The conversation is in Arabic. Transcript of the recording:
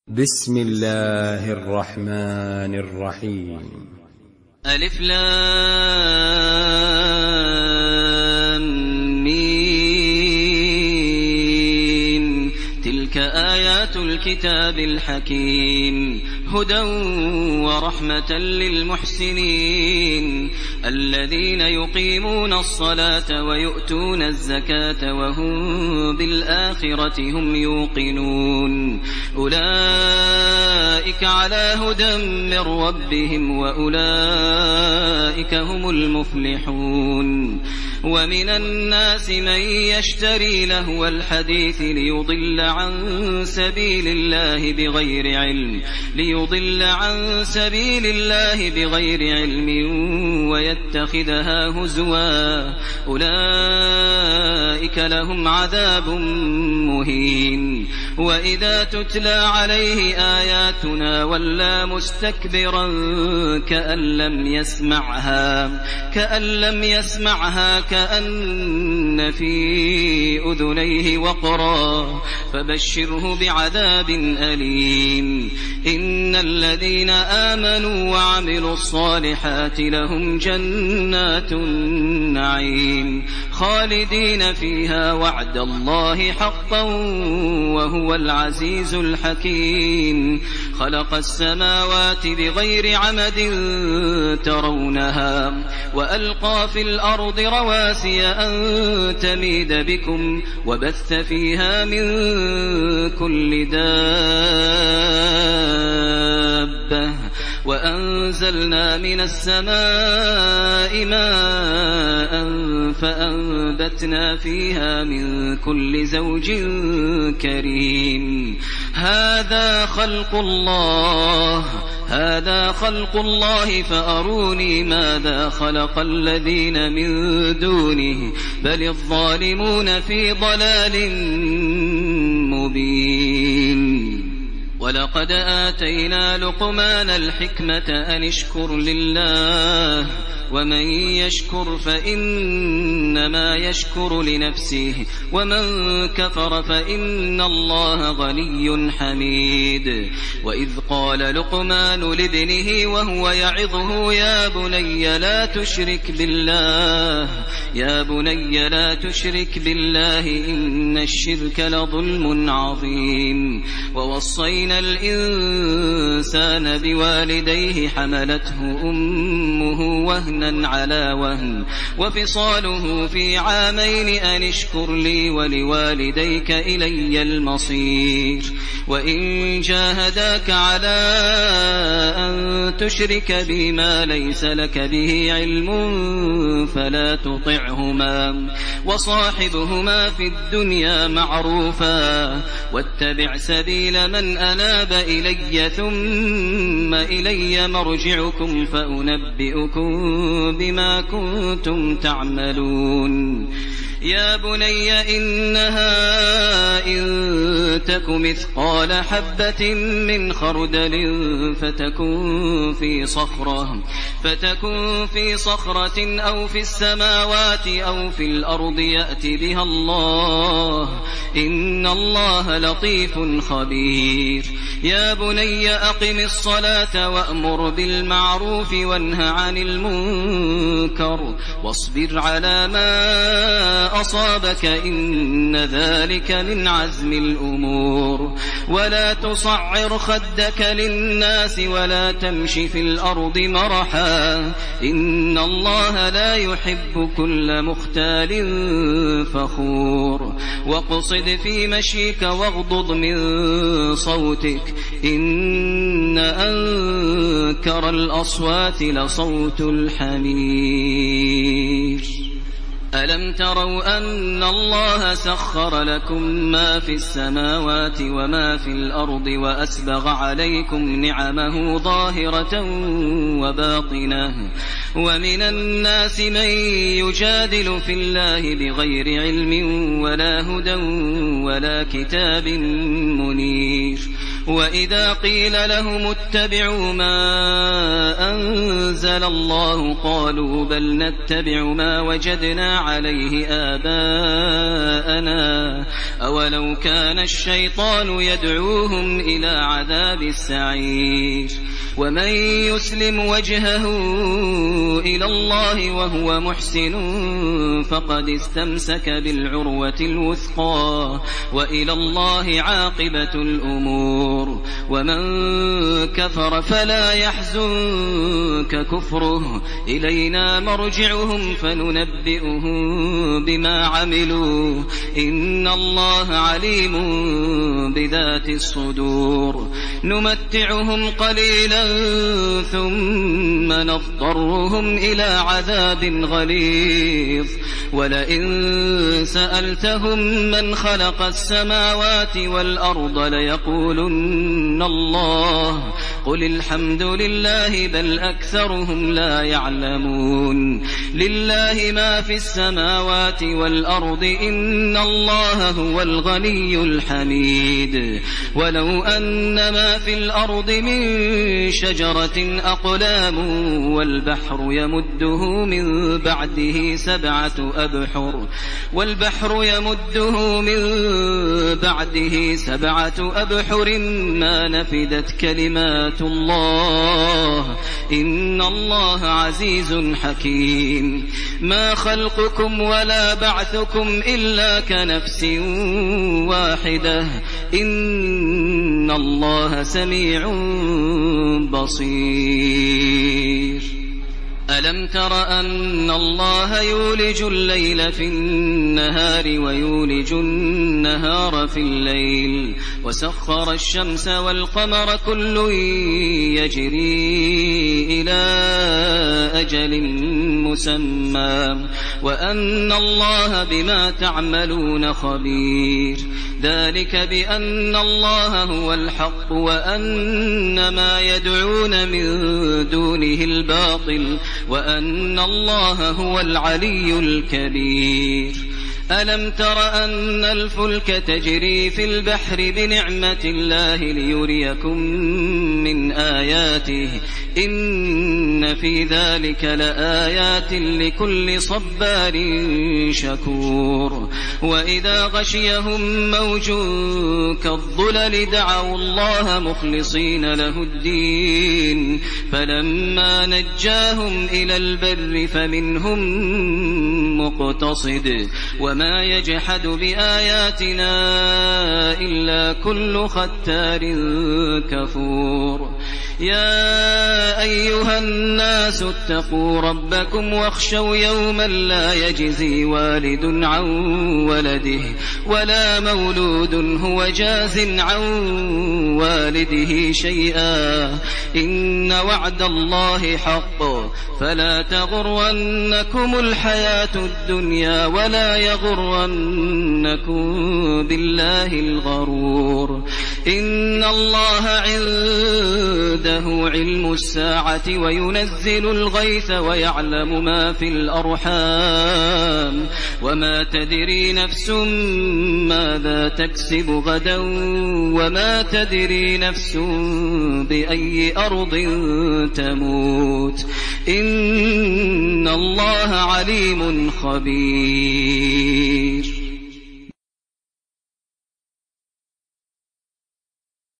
بسم الله الرحمن الرحيم. ألف لام ميم. تلك آيات الكتاب الحكيم هدى ورحمة للمحسنين الذين يقيمون الصلاة ويؤتون الزكاة وهم بالآخرة هم يوقنون أولئك على هدى من ربهم وأولئك هم المفلحون. ومن الناس من يشتري لهو الحديث ليضل عن سبيل الله بغير علم ويتخذها هزوا أولئك لهم عذاب مهين. وإذا تتلى عليه آياتنا ولى مستكبرا كأن لم يسمعها كأن في أذنيه وقرا فبشره بعذاب أليم. إن الذين آمنوا وعملوا الصالحات لهم جنات النعيم خالدين فيها وعد الله حقا وهو العزيز الحكيم. خلق السماوات بغير عمد ترونها وألقى في الأرض رواسي أن تميد بكم وبث فيها من كل دابة وأنزلنا من السماء ماء فأنبتنا فيها من كل زوج كريم. هذا خلق الله فأروني ماذا خلق الذين من دونه بل الظالمون في ضلال مبين. ولقد آتينا لقمان الحكمة أن اشكر لله ومن يشكر فإنما يشكر لنفسه ومن كفر فإن الله غني حميد. وإذ قال لقمان لابنه وهو يعظه يا بني لا تشرك بالله إن الشرك لظلم عظيم. ووصينا الإنسان بوالديه حملته أمه وهنا على وهن وفصاله في عامين أن اشكر لي ولوالديك إلي المصير. وإن جاهداك على أن تشرك بي ما ليس لك به علم فلا تطعهما وصاحبهما في الدنيا معروفا واتبع سبيل من أناب إلي ثم إلي مرجعكم فأنبئكم بما كنتم تعملون. يا بني إنها إن تك مثقال حبة من خردل فتكن في صخرة أو في السماوات أو في الأرض يأت بها الله إن الله لطيف خبير. يا بني أقم الصلاة وأمر بالمعروف وانه عن المنكر واصبر على ما أصابك إن ذلك من عزم الأمور. ولا تصعر خدك للناس ولا تمش في الأرض مرحا إن الله لا يحب كل مختال فخور. وقصد في مشيك واغضض من صوتك إن أنكر الأصوات لصوت الحمير. ألم تروا أن الله سخر لكم ما في السماوات وما في الأرض وأسبغ عليكم نعمه ظاهرة وباطنة ومن الناس من يجادل في الله بغير علم ولا هدى ولا كتاب منير. وإذا قيل لهم اتبعوا ما أنزل الله قالوا بل نتبع ما وجدنا عليه آباءنا أولو كان الشيطان يدعوهم إلى عذاب السعير ومن يسلم وجهه إلى الله وهو محسن فقد استمسك بالعروة الوثقى وإلى الله عاقبة الأمور ومن كفر فلا يحزنك كفره إلينا مرجعهم فننبئهم بما عملوا إن الله عليم بذات الصدور نمتعهم قليلا ثم نضطرهم إلى عذاب غليظ ولئن سألتهم من خلق السماوات والأرض ليقولن الله قل الحمد لله بل أكثرهم لا يعلمون لله ما في السماوات والأرض إن الله هو الغني الحميد ولو أن ما في الأرض من شجرة أقلام والبحر يمده من بعده سبعة أبحر ما نفدت كلمات الله إن الله عزيز حكيم ما خلقكم ولا بعثكم إلا كنفس واحدة إن الله سميع بصير ألم تر أن الله يولج الليل في النهار ويولج النهار في الليل وسخر الشمس والقمر كل يجري إلى أجل مسمى وأن الله بما تعملون خبير ذلك بأن الله هو الحق وأن ما يدعون من دونه الباطل وأن الله هو العلي الكبير ألم تر أن الفلك تجري في البحر بنعمة الله ليريكم من آياته إن في ذلك لآيات لكل صبار شكور وإذا غشيهم موج كالظلل دعوا الله مخلصين له الدين فلما نجاهم إلى البر فمنهم مقتصد وما يجحد بآياتنا إلا كل ختار كفور يا أيها الناس اتقوا ربكم واخشوا يوما لا يجزي والد عن ولده ولا مولود هو جاز عن والده شيئا إن وعد الله حق فلا تغرنكم الحياة الدنيا ولا يغرنكم بالله الغرور إن الله عنده علم الساعة وينزل الغيث ويعلم ما في الأرحام وما تدري نفس ماذا تكسب غدا وما تدري نفس بأي أرض تموت إن الله عليم خبير